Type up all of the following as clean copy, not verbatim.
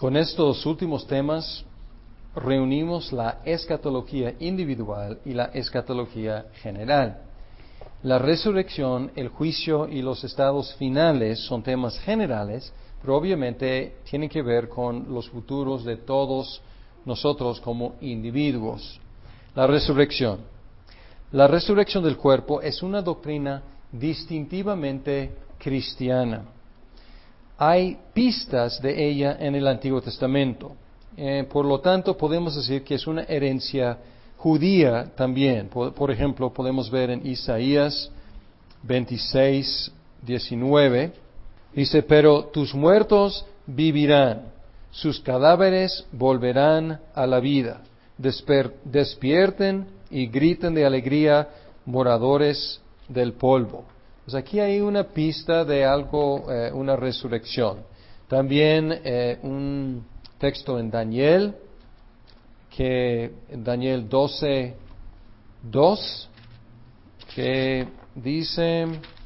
Con estos últimos temas reunimos la escatología individual y la escatología general. La resurrección, el juicio y los estados finales son temas generales, pero obviamente tienen que ver con los futuros de todos nosotros como individuos. La resurrección. La resurrección del cuerpo es una doctrina distintivamente cristiana. Hay pistas de ella en el Antiguo Testamento. Por lo tanto, podemos decir que es una herencia judía también. Por ejemplo, podemos ver en Isaías 26:19, dice, pero tus muertos vivirán, sus cadáveres volverán a la vida. Despierten y griten de alegría, moradores del polvo. Pues aquí hay una pista de algo, una resurrección. También un texto en Daniel, que en Daniel 12:2, que dice,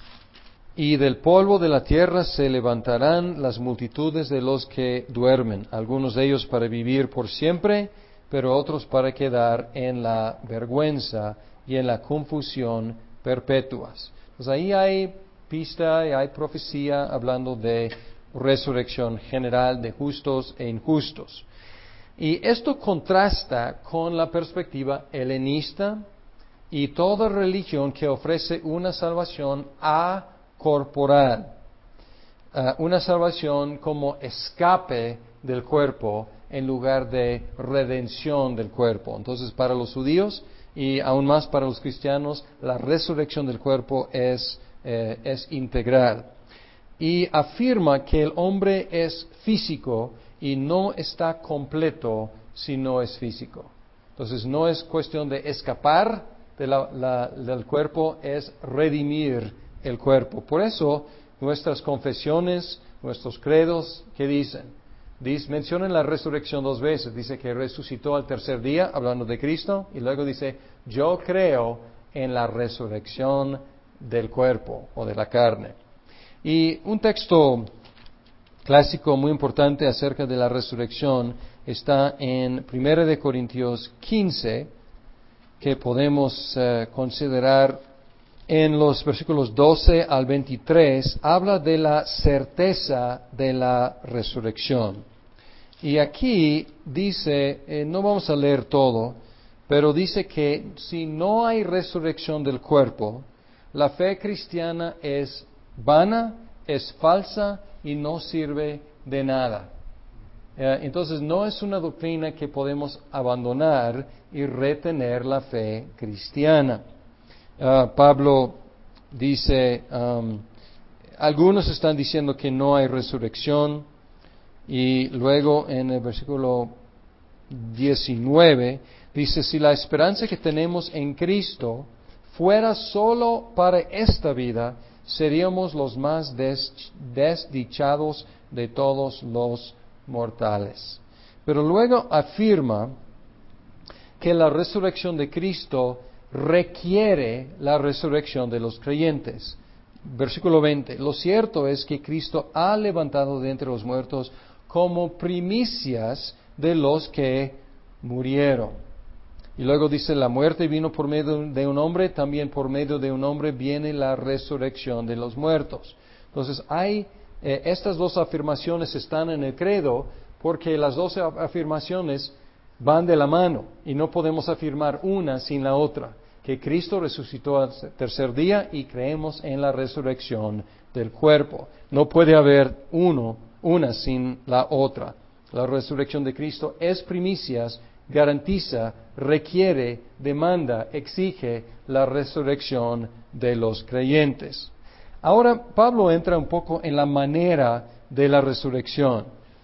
y del polvo de la tierra se levantarán las multitudes de los que duermen, algunos de ellos para vivir por siempre, pero otros para quedar en la vergüenza y en la confusión perpetuas. Pues ahí hay pista y hay profecía hablando de resurrección general de justos e injustos. Y esto contrasta con la perspectiva helenista y toda religión que ofrece una salvación acorporal, una salvación como escape del cuerpo en lugar de redención del cuerpo. Entonces, para los judíos y aún más para los cristianos, la resurrección del cuerpo es integral. Y afirma que el hombre es físico y no está completo si no es físico. Entonces, no es cuestión de escapar del cuerpo, es redimir el cuerpo. Por eso, nuestras confesiones, nuestros credos, ¿qué dicen? Mencionan la resurrección 2 veces. Dice que resucitó al tercer día, hablando de Cristo, y luego dice, yo creo en la resurrección del cuerpo o de la carne. Y un texto clásico muy importante acerca de la resurrección está en 1 Corintios 15, que podemos considerar en los versículos 12 al 23, habla de la certeza de la resurrección. Y aquí dice, no vamos a leer todo, pero dice que si no hay resurrección del cuerpo, la fe cristiana es vana, es falsa y no sirve de nada. Entonces no es una doctrina que podemos abandonar y retener la fe cristiana. Pablo dice, algunos están diciendo que no hay resurrección, y luego en el versículo 19 dice, si la esperanza que tenemos en Cristo fuera solo para esta vida, seríamos los más desdichados de todos los mortales. Pero luego afirma que la resurrección de Cristo requiere la resurrección de los creyentes. Versículo 20, lo cierto es que Cristo ha levantado de entre los muertos como primicias de los que murieron. Y luego dice, la muerte vino por medio de un hombre, también por medio de un hombre viene la resurrección de los muertos. Entonces estas dos afirmaciones están en el credo porque las dos afirmaciones van de la mano y no podemos afirmar una sin la otra, que Cristo resucitó al tercer día y creemos en la resurrección del cuerpo. No puede haber una sin la otra. La resurrección de Cristo es primicias, garantiza, requiere, demanda, exige la resurrección de los creyentes. Ahora Pablo entra un poco en la manera de la resurrección.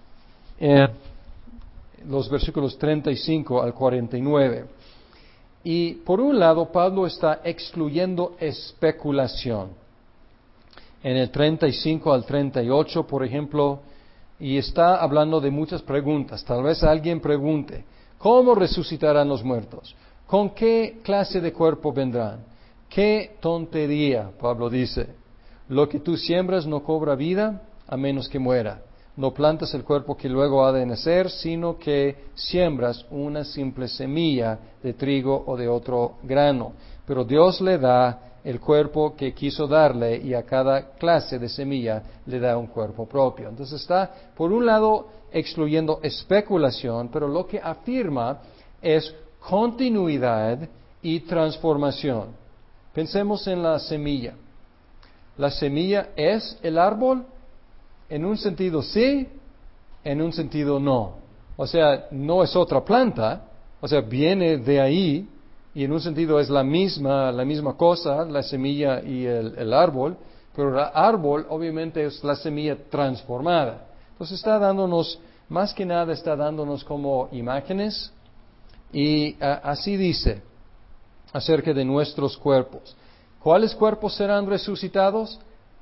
Los versículos 35 al 49. Y por un lado, Pablo está excluyendo especulación. En el 35 al 38, por ejemplo, y está hablando de muchas preguntas. Tal vez alguien pregunte, ¿cómo resucitarán los muertos? ¿Con qué clase de cuerpo vendrán? ¡Qué tontería! Pablo dice, lo que tú siembras no cobra vida a menos que muera. no plantas el cuerpo que luego ha de nacer, sino que siembras una simple semilla de trigo o de otro grano. Pero Dios le da el cuerpo que quiso darle y a cada clase de semilla le da un cuerpo propio. Entonces está, por un lado, excluyendo especulación, pero lo que afirma es continuidad y transformación. Pensemos en la semilla. ¿La semilla es el árbol? En un sentido sí, en un sentido no. O sea, no es otra planta, o sea, viene de ahí, y en un sentido es la misma cosa, la semilla y el árbol, pero el árbol obviamente es la semilla transformada. Entonces está dándonos, más que nada está dándonos como imágenes, y así dice acerca de nuestros cuerpos. ¿Cuáles cuerpos serán resucitados?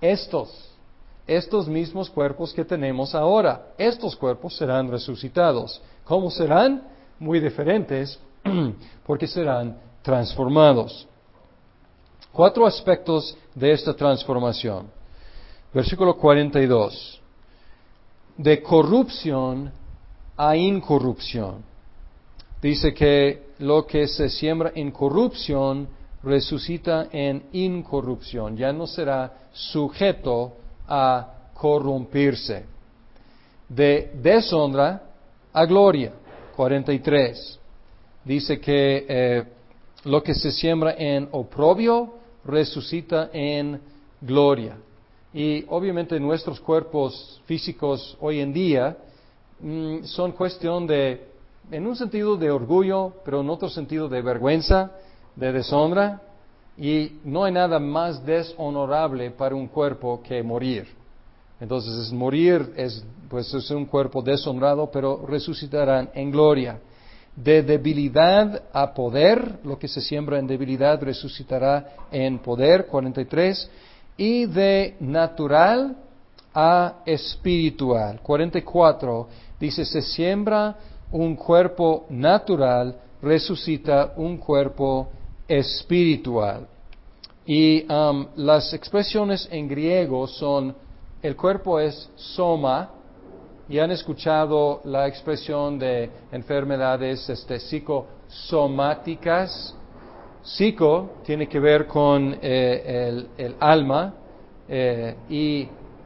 Estos mismos cuerpos que tenemos ahora. Estos cuerpos serán resucitados. ¿Cómo serán? Muy diferentes, porque serán transformados. 4 aspectos de esta transformación. Versículo 42. De corrupción a incorrupción. Dice que lo que se siembra en corrupción resucita en incorrupción. Ya no será sujeto a corrompirse. De deshonra a gloria. 43. Dice que lo que se siembra en oprobio resucita en gloria. Y obviamente nuestros cuerpos físicos hoy en día son cuestión de, en un sentido de orgullo, pero en otro sentido de vergüenza, de deshonra, y no hay nada más deshonorable para un cuerpo que morir. Entonces morir es un cuerpo deshonrado, pero resucitarán en gloria. De debilidad a poder, lo que se siembra en debilidad resucitará en poder, 43, y de natural a espiritual, 44, dice, se siembra un cuerpo natural, resucita un cuerpo espiritual. Y las expresiones en griego son, el cuerpo es soma, y han escuchado la expresión de enfermedades psicosomáticas. Psico tiene que ver con el alma y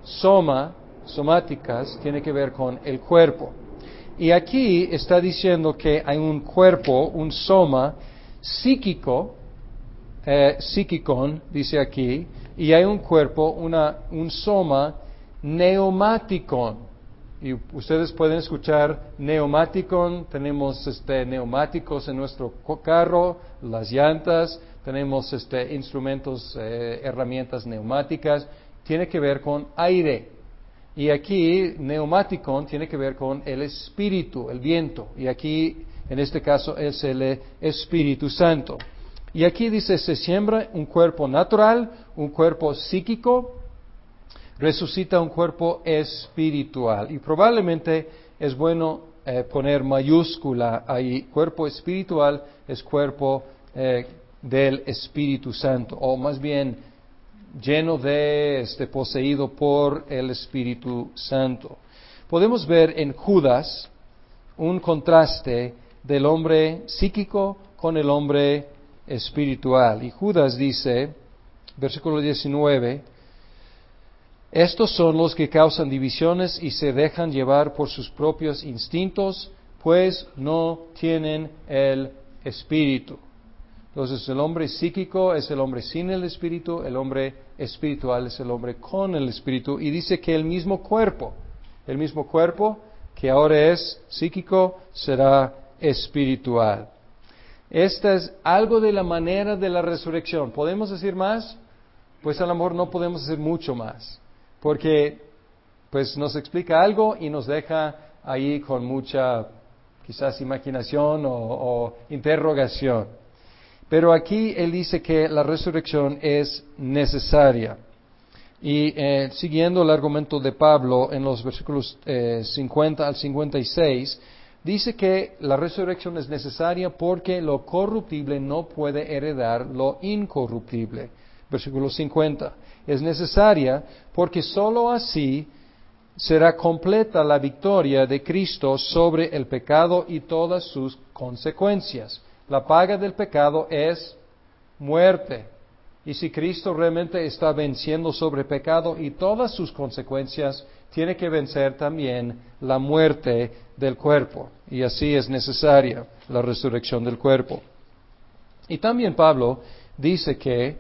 somáticas tiene que ver con el cuerpo. Y aquí está diciendo que hay un cuerpo, un soma psíquico, psíquicon, dice aquí, y hay un cuerpo, un soma neumáticon. Y ustedes pueden escuchar neumáticon, tenemos neumáticos en nuestro carro, las llantas, tenemos instrumentos, herramientas neumáticas, tiene que ver con aire. Y aquí neumáticon tiene que ver con el espíritu, el viento, y aquí en este caso es el Espíritu Santo. Y aquí dice, se siembra un cuerpo natural, un cuerpo psíquico, resucita un cuerpo espiritual. Y probablemente es bueno poner mayúscula ahí. Cuerpo espiritual es cuerpo del Espíritu Santo, o más bien lleno de, poseído por el Espíritu Santo. Podemos ver en Judas un contraste del hombre psíquico con el hombre espiritual. Y Judas dice, versículo 19, estos son los que causan divisiones y se dejan llevar por sus propios instintos, pues no tienen el Espíritu. Entonces el hombre psíquico es el hombre sin el Espíritu, el hombre espiritual es el hombre con el Espíritu. Y dice que el mismo cuerpo que ahora es psíquico, será espiritual. Esta es algo de la manera de la resurrección. ¿Podemos decir más? Pues a lo mejor no podemos decir mucho más, porque pues nos explica algo y nos deja ahí con mucha quizás imaginación o interrogación. Pero aquí él dice que la resurrección es necesaria. Y siguiendo el argumento de Pablo en los versículos 50 al 56, dice que la resurrección es necesaria porque lo corruptible no puede heredar lo incorruptible. Versículo 50. Es necesaria porque sólo así será completa la victoria de Cristo sobre el pecado y todas sus consecuencias. La paga del pecado es muerte. Y si Cristo realmente está venciendo sobre el pecado y todas sus consecuencias, tiene que vencer también la muerte del cuerpo. Y así es necesaria la resurrección del cuerpo. Y también Pablo dice que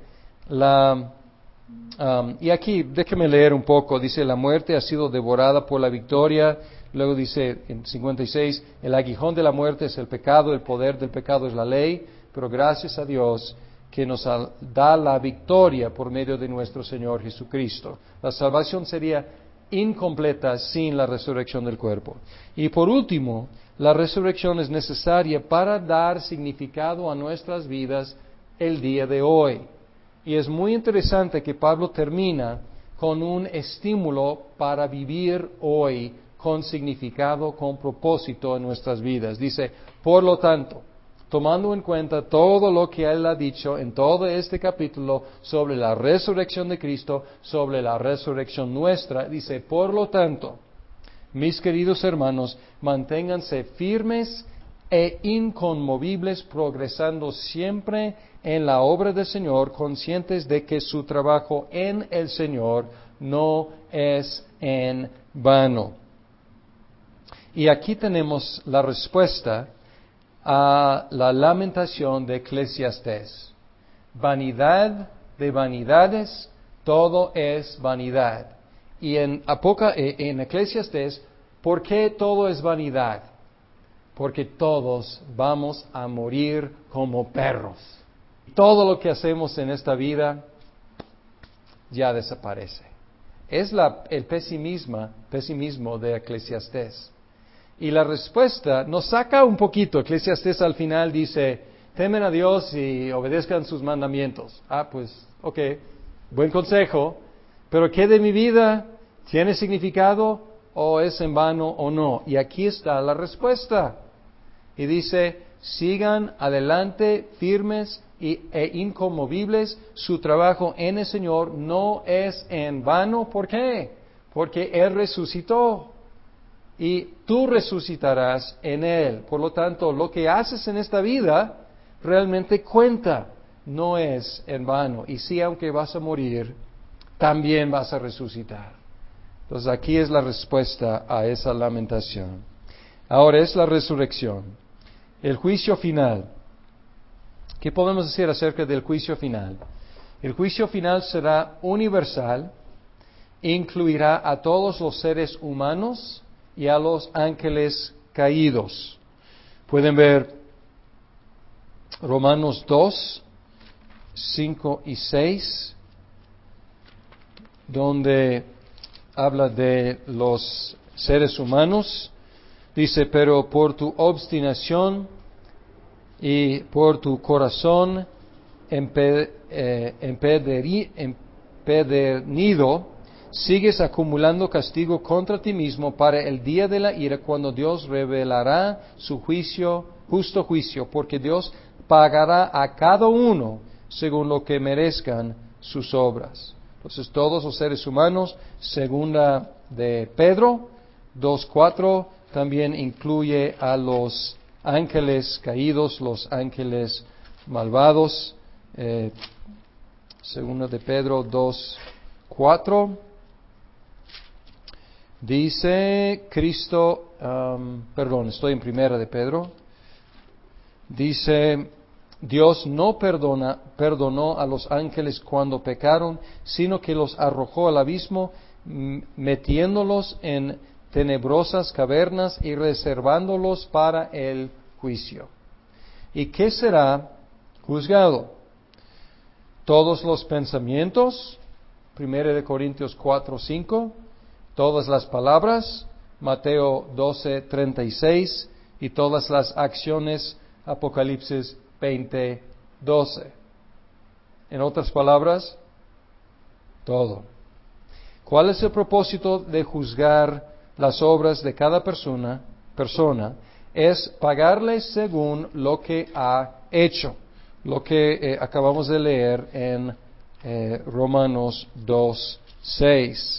y aquí déjeme leer un poco, dice, la muerte ha sido devorada por la victoria. Luego dice en 56, el aguijón de la muerte es el pecado, el poder del pecado es la ley, pero gracias a Dios que nos da la victoria por medio de nuestro Señor Jesucristo. La salvación sería incompleta sin la resurrección del cuerpo. Y por último, la resurrección es necesaria para dar significado a nuestras vidas el día de hoy. Y es muy interesante que Pablo termina con un estímulo para vivir hoy con significado, con propósito en nuestras vidas. Dice, por lo tanto, tomando en cuenta todo lo que él ha dicho en todo este capítulo sobre la resurrección de Cristo, sobre la resurrección nuestra, dice, por lo tanto, mis queridos hermanos, manténganse firmes e inconmovibles, progresando siempre en la obra del Señor, conscientes de que su trabajo en el Señor no es en vano. Y aquí tenemos la respuesta a la lamentación de Eclesiastés. Vanidad de vanidades, todo es vanidad. Y en Eclesiastés, ¿por qué todo es vanidad? Porque todos vamos a morir como perros. Todo lo que hacemos en esta vida ya desaparece. Es el pesimismo de Eclesiastés. Y la respuesta nos saca un poquito. Eclesiastés al final dice, temen a Dios y obedezcan sus mandamientos. Pues, ok, buen consejo, pero ¿qué de mi vida? ¿Tiene significado o es en vano o no? Y aquí está la respuesta. Y dice, sigan adelante firmes e inconmovibles, su trabajo en el Señor no es en vano. ¿Por qué? Porque Él resucitó y tú resucitarás en Él. Por lo tanto, lo que haces en esta vida realmente cuenta, no es en vano. Y sí, aunque vas a morir, también vas a resucitar. Entonces aquí es la respuesta a esa lamentación. Ahora es la resurrección. El juicio final. ¿Qué podemos decir acerca del juicio final? El juicio final será universal, incluirá a todos los seres humanos y a los ángeles caídos. Pueden ver Romanos 2, 5 y 6, donde habla de los seres humanos. Dice, pero por tu obstinación y por tu corazón empedernido, sigues acumulando castigo contra ti mismo para el día de la ira, cuando Dios revelará su justo juicio, porque Dios pagará a cada uno según lo que merezcan sus obras. Entonces todos los seres humanos, segunda de Pedro 2:4, también incluye a los ángeles caídos, los ángeles malvados. Segunda de Pedro 2:4 dice Cristo, estoy en primera de Pedro. Dice, Dios no perdonó a los ángeles cuando pecaron, sino que los arrojó al abismo, metiéndolos en tenebrosas cavernas y reservándolos para el juicio. ¿Y qué será juzgado? Todos los pensamientos, 1 Corintios 4:5, todas las palabras, Mateo 12:36, y todas las acciones, Apocalipsis 20:12. En otras palabras, todo. ¿Cuál es el propósito de juzgar las obras de cada persona? Es pagarles según lo que ha hecho, lo que acabamos de leer en Romanos 2:6.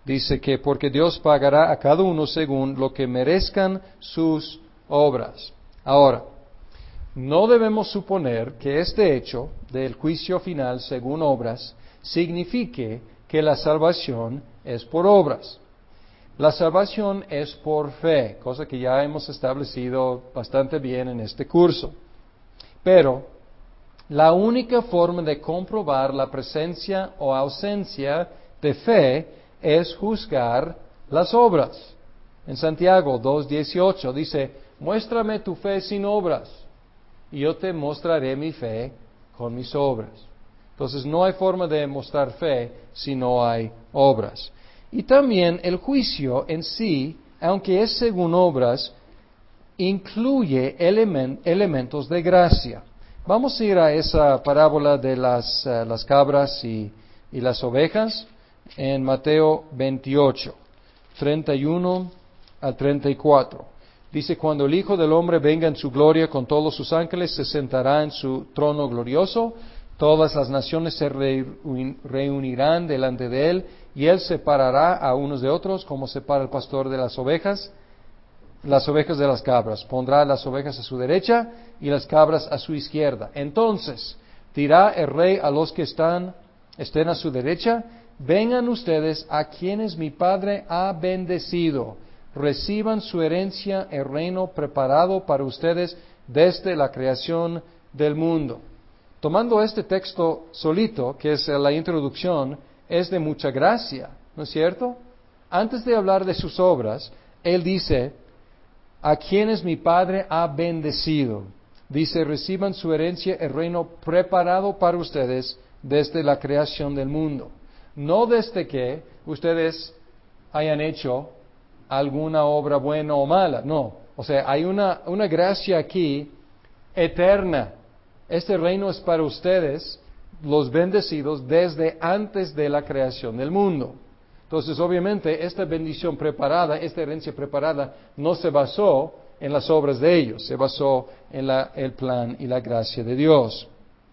Dice que porque Dios pagará a cada uno según lo que merezcan sus obras. Ahora, no debemos suponer que este hecho del juicio final según obras signifique que la salvación es por obras. La salvación es por fe, cosa que ya hemos establecido bastante bien en este curso. Pero la única forma de comprobar la presencia o ausencia de fe es juzgar las obras. En Santiago 2:18 dice, muéstrame tu fe sin obras, y yo te mostraré mi fe con mis obras. Entonces no hay forma de mostrar fe si no hay obras. Y también el juicio en sí, aunque es según obras, incluye elementos de gracia. Vamos a ir a esa parábola de las cabras y las ovejas en Mateo 28, 31 al 34. Dice, cuando el Hijo del Hombre venga en su gloria con todos sus ángeles, se sentará en su trono glorioso, todas las naciones se reunirán delante de él, y él separará a unos de otros, como separa el pastor de las ovejas de las cabras. Pondrá las ovejas a su derecha y las cabras a su izquierda. Entonces dirá el rey a los que estén a su derecha, vengan ustedes a quienes mi Padre ha bendecido, reciban su herencia, el reino preparado para ustedes desde la creación del mundo. Tomando este texto solito, que es la introducción, es de mucha gracia, ¿no es cierto? Antes de hablar de sus obras, él dice, a quienes mi Padre ha bendecido. Dice, reciban su herencia, el reino preparado para ustedes desde la creación del mundo. No desde que ustedes hayan hecho alguna obra buena o mala, no. O sea, hay una gracia aquí eterna. Este reino es para ustedes, los bendecidos, desde antes de la creación del mundo. Entonces, obviamente, esta bendición preparada, esta herencia preparada, no se basó en las obras de ellos, se basó en el plan y la gracia de Dios.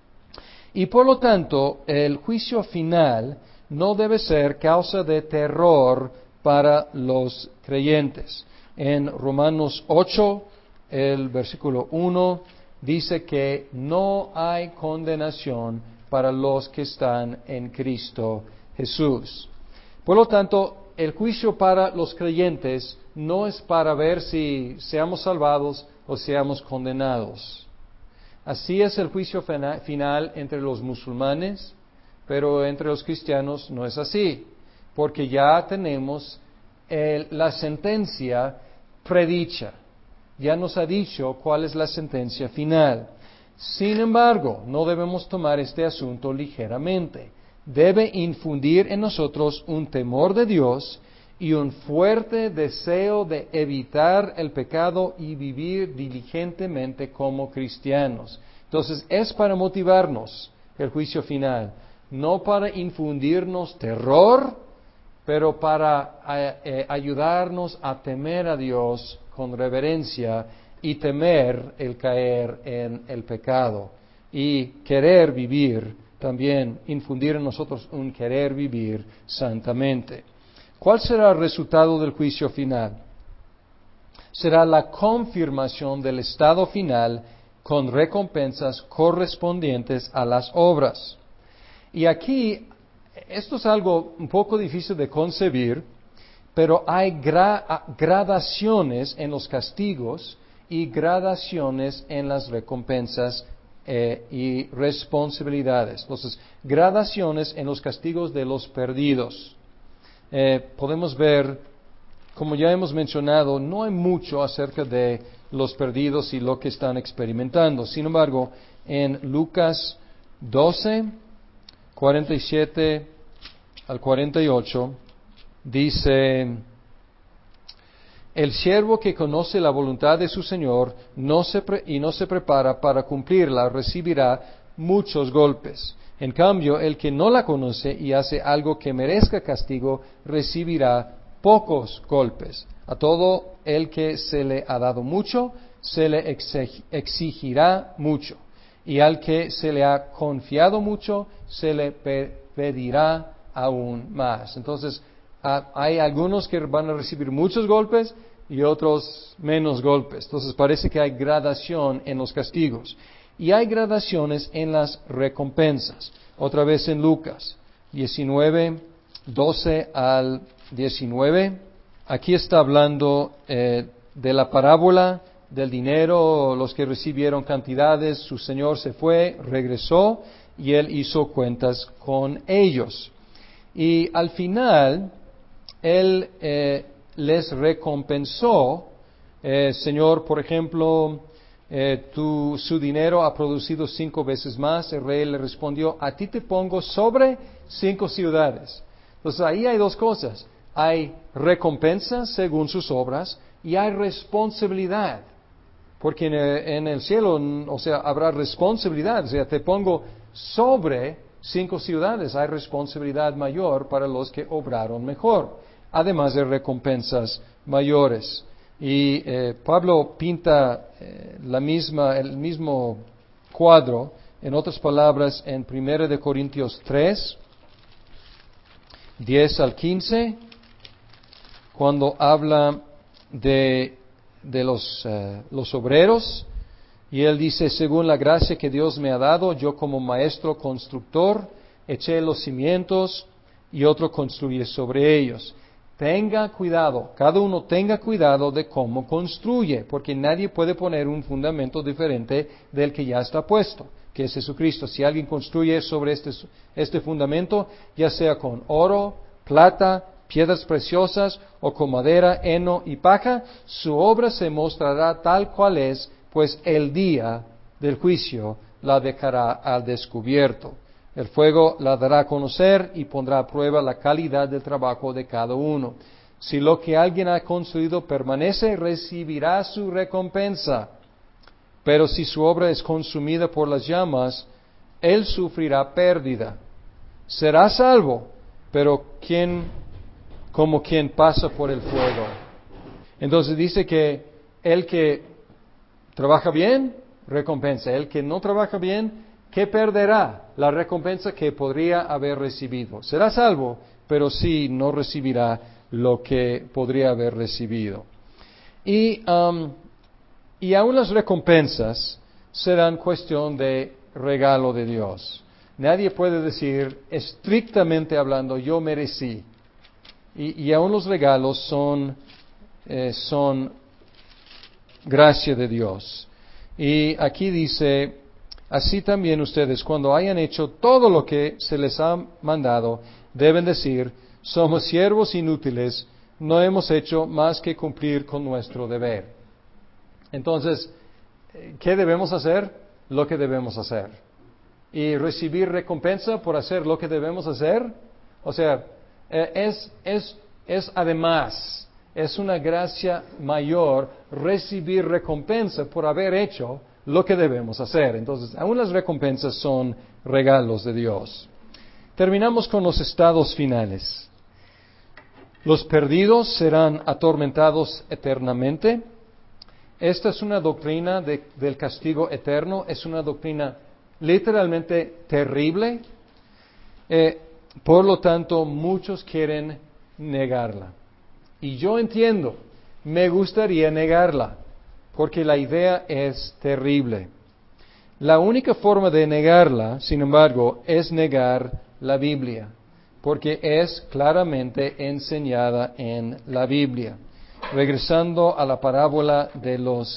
Y por lo tanto, el juicio final no debe ser causa de terror para los creyentes. En Romanos 8, el versículo 1, dice que no hay condenación para los que están en Cristo Jesús. Por lo tanto, el juicio para los creyentes no es para ver si seamos salvados o seamos condenados. Así es el juicio final entre los musulmanes, pero entre los cristianos no es así, porque ya tenemos la sentencia predicha. Ya nos ha dicho cuál es la sentencia final. Sin embargo, no debemos tomar este asunto ligeramente. Debe infundir en nosotros un temor de Dios y un fuerte deseo de evitar el pecado y vivir diligentemente como cristianos. Entonces, es para motivarnos el juicio final, no para infundirnos terror, pero para ayudarnos a temer a Dios con reverencia y temer el caer en el pecado y querer vivir también, infundir en nosotros un querer vivir santamente. ¿Cuál será el resultado del juicio final? Será la confirmación del estado final con recompensas correspondientes a las obras. Y aquí, esto es algo un poco difícil de concebir, pero hay gradaciones en los castigos y gradaciones en las recompensas y responsabilidades. Entonces, gradaciones en los castigos de los perdidos. Podemos ver, como ya hemos mencionado, no hay mucho acerca de los perdidos y lo que están experimentando. Sin embargo, en Lucas 12, 47 al 48, dice, el siervo que conoce la voluntad de su Señor y no se prepara para cumplirla recibirá muchos golpes. En cambio, el que no la conoce y hace algo que merezca castigo recibirá pocos golpes. A todo el que se le ha dado mucho, se le exigirá mucho. Y al que se le ha confiado mucho, se le pedirá aún más. Entonces, hay algunos que van a recibir muchos golpes y otros menos golpes. Entonces parece que hay gradación en los castigos. Y hay gradaciones en las recompensas. Otra vez en Lucas 19, 12 al 19. Aquí está hablando de la parábola del dinero, los que recibieron cantidades, su señor se fue, regresó y él hizo cuentas con ellos. Y al final, él les recompensó, Señor, por ejemplo, su dinero ha producido 5 veces más. El rey le respondió, a ti te pongo sobre 5 ciudades. Entonces ahí hay 2 cosas. Hay recompensa según sus obras y hay responsabilidad. Porque en el cielo, o sea, habrá responsabilidad. O sea, te pongo sobre 5 ciudades. Hay responsabilidad mayor para los que obraron mejor. Además de recompensas mayores. Y Pablo pinta el mismo cuadro, en otras palabras, en 1 Corintios 3, 10 al 15, cuando habla de los obreros, y él dice, según la gracia que Dios me ha dado, yo como maestro constructor, eché los cimientos y otro construye sobre ellos. Tenga cuidado, cada uno tenga cuidado de cómo construye, porque nadie puede poner un fundamento diferente del que ya está puesto, que es Jesucristo. Si alguien construye sobre este fundamento, ya sea con oro, plata, piedras preciosas o con madera, heno y paja, su obra se mostrará tal cual es, pues el día del juicio la dejará al descubierto. El fuego la dará a conocer y pondrá a prueba la calidad del trabajo de cada uno. Si lo que alguien ha construido permanece, recibirá su recompensa. Pero si su obra es consumida por las llamas, él sufrirá pérdida. Será salvo, pero como quien pasa por el fuego. Entonces dice que el que trabaja bien, recompensa. El que no trabaja bien, ¿qué perderá? La recompensa que podría haber recibido. Será salvo, pero sí no recibirá lo que podría haber recibido. Y aún las recompensas serán cuestión de regalo de Dios. Nadie puede decir, estrictamente hablando, yo merecí. Y aún los regalos son gracia de Dios. Y aquí dice, así también ustedes, cuando hayan hecho todo lo que se les ha mandado, deben decir, somos siervos inútiles, no hemos hecho más que cumplir con nuestro deber. Entonces, ¿qué debemos hacer? Lo que debemos hacer. Y recibir recompensa por hacer lo que debemos hacer, o sea, es además, es una gracia mayor recibir recompensa por haber hecho lo que debemos hacer. Entonces, aún las recompensas son regalos de Dios. Terminamos con los estados finales. Los perdidos serán atormentados eternamente. Esta es una doctrina del castigo eterno, es una doctrina literalmente terrible. Por lo tanto, muchos quieren negarla. Y yo entiendo, me gustaría negarla, porque la idea es terrible. La única forma de negarla, sin embargo, es negar la Biblia, porque es claramente enseñada en la Biblia. Regresando a la parábola de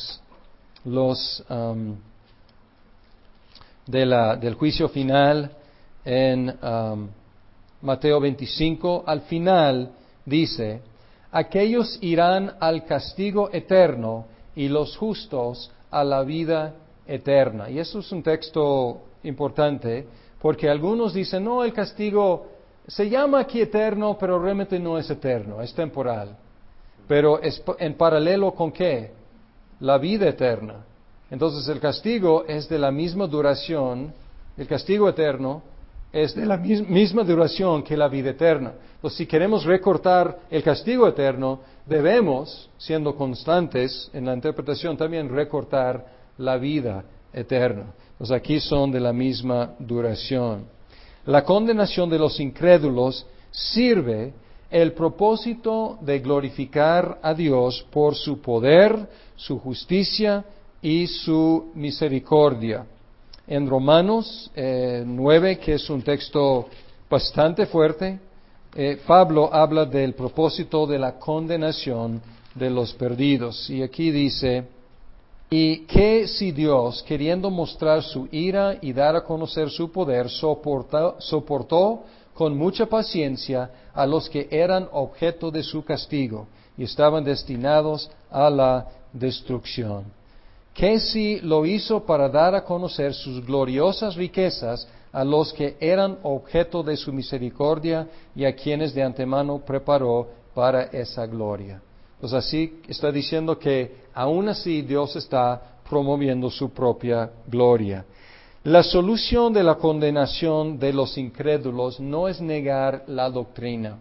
del juicio final en Mateo 25, al final dice, aquellos irán al castigo eterno y los justos a la vida eterna. Y eso es un texto importante, porque algunos dicen, no, el castigo se llama aquí eterno, pero realmente no es eterno, es temporal. Pero es en paralelo con ¿qué? La vida eterna. Entonces el castigo es de la misma duración, el castigo eterno es de la misma duración que la vida eterna. Entonces, si queremos recortar el castigo eterno, debemos, siendo constantes en la interpretación, también recortar la vida eterna. Entonces, aquí son de la misma duración. La condenación de los incrédulos sirve el propósito de glorificar a Dios por su poder, su justicia y su misericordia. En Romanos 9, que es un texto bastante fuerte, Pablo habla del propósito de la condenación de los perdidos. Y aquí dice, y que si Dios, queriendo mostrar su ira y dar a conocer su poder, soportó con mucha paciencia a los que eran objeto de su castigo y estaban destinados a la destrucción. Que si lo hizo para dar a conocer sus gloriosas riquezas a los que eran objeto de su misericordia y a quienes de antemano preparó para esa gloria. Pues así está diciendo que aún así Dios está promoviendo su propia gloria. La solución de la condenación de los incrédulos no es negar la doctrina.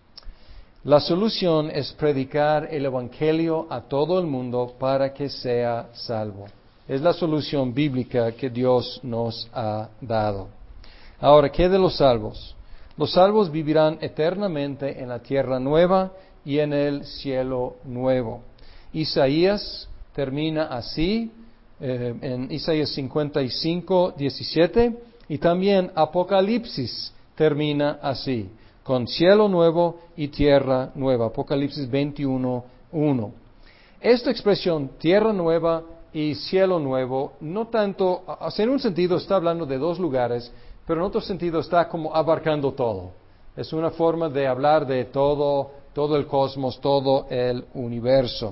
La solución es predicar el Evangelio a todo el mundo para que sea salvo. Es la solución bíblica que Dios nos ha dado. Ahora, ¿qué de los salvos? Los salvos vivirán eternamente en la tierra nueva y en el cielo nuevo. Isaías termina así, en Isaías 55, 17, y también Apocalipsis termina así, con cielo nuevo y tierra nueva. Apocalipsis 21, 1. Esta expresión, tierra nueva y cielo nuevo, no tanto, o sea, en un sentido está hablando de dos lugares, pero en otro sentido está como abarcando todo. Es una forma de hablar de todo el cosmos, todo el universo.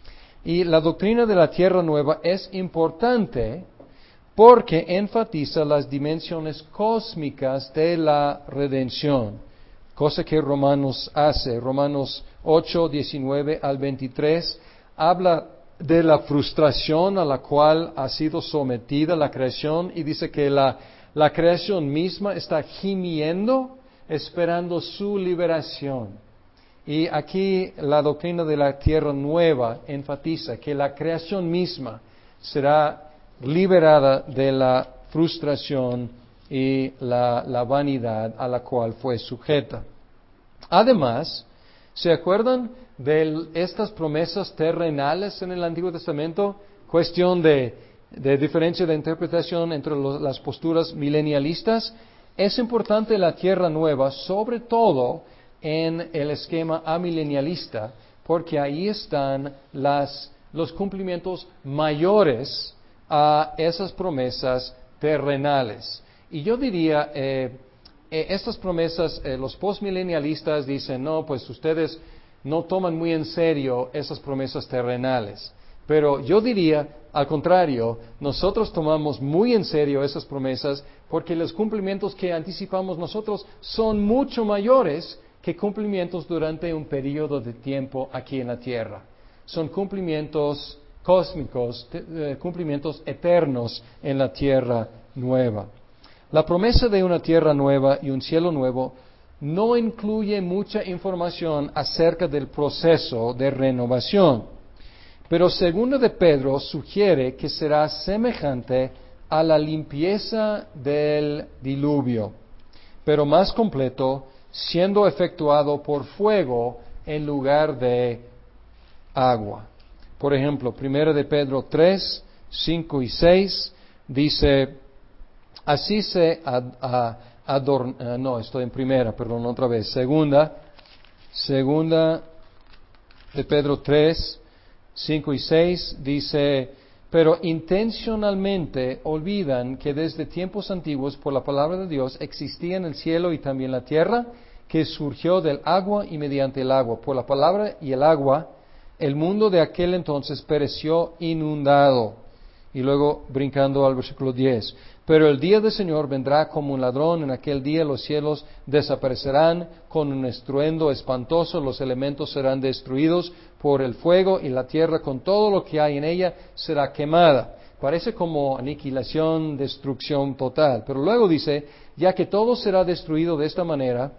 Y la doctrina de la tierra nueva es importante porque enfatiza las dimensiones cósmicas de la redención, cosa que Romanos hace. Romanos 8, 19 al 23 habla de la frustración a la cual ha sido sometida la creación y dice que la creación misma está gimiendo, esperando su liberación. Y aquí la doctrina de la tierra nueva enfatiza que la creación misma será liberada de la frustración y la vanidad a la cual fue sujeta. Además, ¿se acuerdan de estas promesas terrenales en el Antiguo Testamento? Cuestión de diferencia de interpretación entre las posturas milenialistas. Es importante la tierra nueva, sobre todo en el esquema amilenialista, porque ahí están los cumplimientos mayores a esas promesas terrenales. Y yo diría, estas promesas, los postmilenialistas dicen, no, pues ustedes no toman muy en serio esas promesas terrenales. Pero yo diría, al contrario, nosotros tomamos muy en serio esas promesas porque los cumplimientos que anticipamos nosotros son mucho mayores que cumplimientos durante un periodo de tiempo aquí en la tierra. Son cumplimientos cósmicos, cumplimientos eternos en la tierra nueva. La promesa de una tierra nueva y un cielo nuevo no incluye mucha información acerca del proceso de renovación, pero segundo de Pedro sugiere que será semejante a la limpieza del diluvio, pero más completo, siendo efectuado por fuego en lugar de agua. Por ejemplo, 1 de Pedro 3, 5 y 6 dice, así se estoy en primera, perdón, otra vez, segunda de Pedro 3, 5 y 6 dice, pero intencionalmente olvidan que desde tiempos antiguos por la palabra de Dios existían el cielo y también la tierra, que surgió del agua y mediante el agua. Por la palabra y el agua, el mundo de aquel entonces pereció inundado. Y luego brincando al versículo 10. Pero el día del Señor vendrá como un ladrón, en aquel día los cielos desaparecerán con un estruendo espantoso, los elementos serán destruidos por el fuego y la tierra con todo lo que hay en ella será quemada. Parece como aniquilación, destrucción total. Pero luego dice, ya que todo será destruido de esta manera,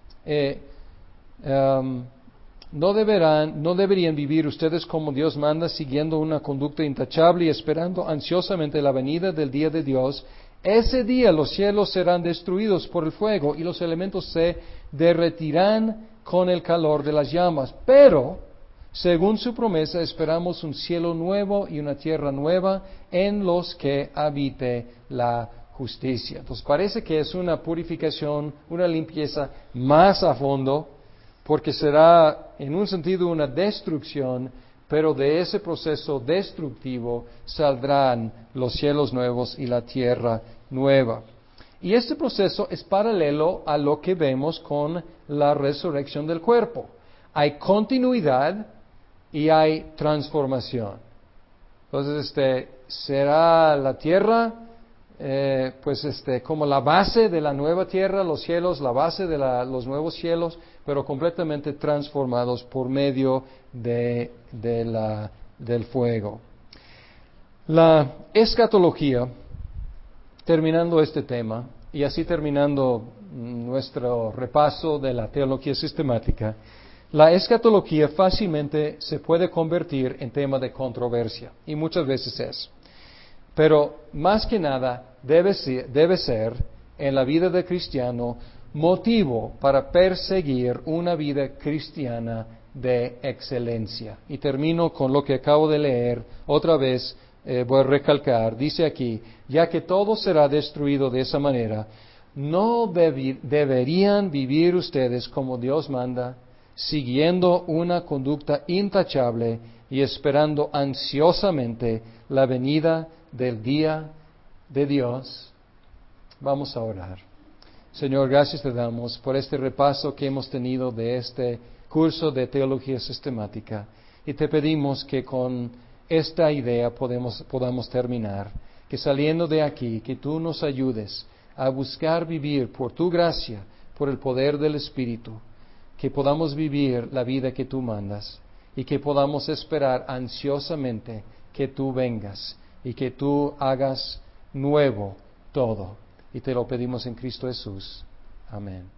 no deberían vivir ustedes como Dios manda, siguiendo una conducta intachable y esperando ansiosamente la venida del día de Dios. Ese día los cielos serán destruidos por el fuego y los elementos se derretirán con el calor de las llamas. Pero, según su promesa, esperamos un cielo nuevo y una tierra nueva en los que habite la justicia. Entonces parece que es una purificación, una limpieza más a fondo, porque será en un sentido una destrucción, pero de ese proceso destructivo saldrán los cielos nuevos y la tierra nueva. Y este proceso es paralelo a lo que vemos con la resurrección del cuerpo. Hay continuidad y hay transformación. Entonces, será la tierra, como la base de la nueva tierra, los cielos, la base de los nuevos cielos, pero completamente transformados por medio del fuego. La escatología, terminando este tema, y así terminando nuestro repaso de la teología sistemática, la escatología fácilmente se puede convertir en tema de controversia, y muchas veces es. Pero más que nada debe ser en la vida del cristiano motivo para perseguir una vida cristiana de excelencia. Y termino con lo que acabo de leer otra vez. Voy a recalcar, dice aquí, ya que todo será destruido de esa manera, ¿no deberían vivir ustedes como Dios manda, siguiendo una conducta intachable y esperando ansiosamente la venida del día de Dios? Vamos a orar. Señor, gracias te damos por este repaso que hemos tenido de este curso de teología sistemática y te pedimos que con esta idea podamos terminar, que saliendo de aquí, que tú nos ayudes a buscar vivir por tu gracia, por el poder del Espíritu, que podamos vivir la vida que tú mandas y que podamos esperar ansiosamente que tú vengas y que tú hagas nuevo todo. Y te lo pedimos en Cristo Jesús. Amén.